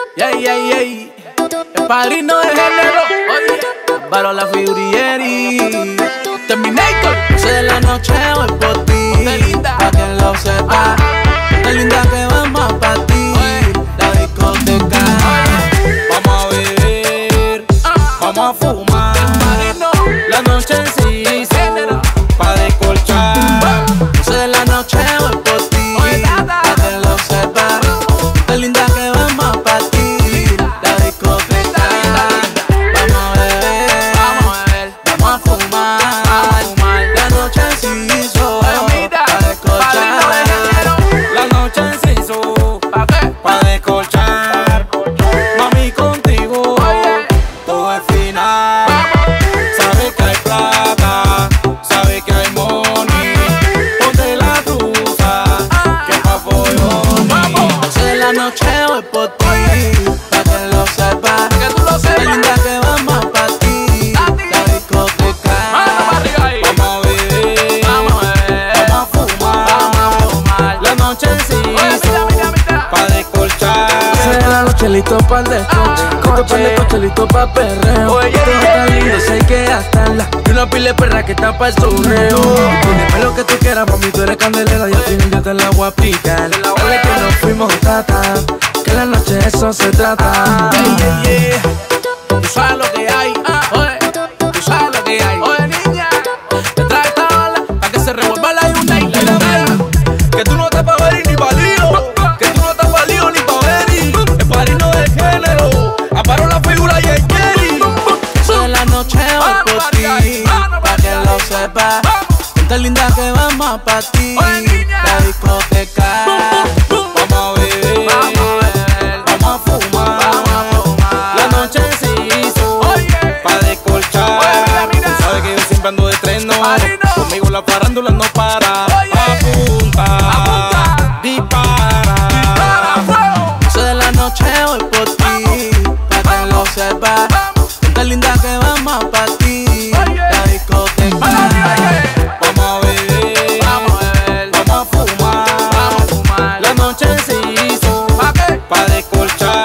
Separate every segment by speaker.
Speaker 1: El padrino de género, oye, Álvaro la Figurieri, Terminator. Ese de la noche hoy por ti, pa' que lo sepa. Qué linda que vamos pa' ti, la discoteca. Vamos a beber, vamos a fumar. La noche sí hizo pa' descolchar. Ese de la noche hoy por ti, pa' que lo sepa. Qué linda que vamos pa' ti, la discoteca. Vamos a beber, vamos a fumar. La noche sí hizo pa' descolchar. La noche se hizo pa' descolchar. Mami, contigo todo es final. Sabes que hay plata, sabes que hay money. Ponte la truza, que pa' pollo. Ese de la noche voy por ti, pa' que lo sepas. Qué linda que vamos pa' ti, la discoteca. Vamos a beber, vamos a fumar. La noche se hizo pa' descolchar.
Speaker 2: Ese de la noche listo pa' el descoche, listo pa' el descoche, listo pa' perreo. Todo está lindo, sé que gastarla. Y una pila de perra que está pa' el sonreo. Dime lo que tú quieras, mami, tú eres candelera. Y al final yo te la voy a aplicar. Dale que nos fuimos, tata, que la noche de eso se trata.
Speaker 1: Tú sabes lo que hay, oye, tú sabes lo que hay. Oye, niña, te trae esta bala pa' que se revuelva la Hyundai.
Speaker 2: Que tú no estás pa' ver ni pa' lío, que tú no estás pa' lío ni pa' ver. El padrino del género, Álvaro la figura y el Jerry.
Speaker 1: Eso de la noche voy por ti, pa' que lo sepas. Qué linda que vamos pa' ti, la discoteca.
Speaker 2: Vamos a beber, vamos a fumar. La noche se hizo pa' descolchar. Tú sabes que yo siempre ando de estreno, conmigo la farándula no para. Apunta, dispara.
Speaker 1: Eso de la noche voy por ti, pa' que lo sepas. Qué linda que vamos pa' ti, la discoteca.
Speaker 2: Vamos a beber, vamos a fumar. La noche se hizo pa' descolchar.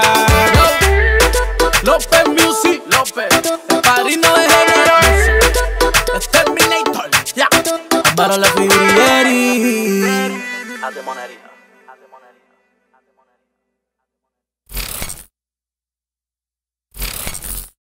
Speaker 1: López Music, el padrino de género, es Terminator, Álvaro la Figurieri.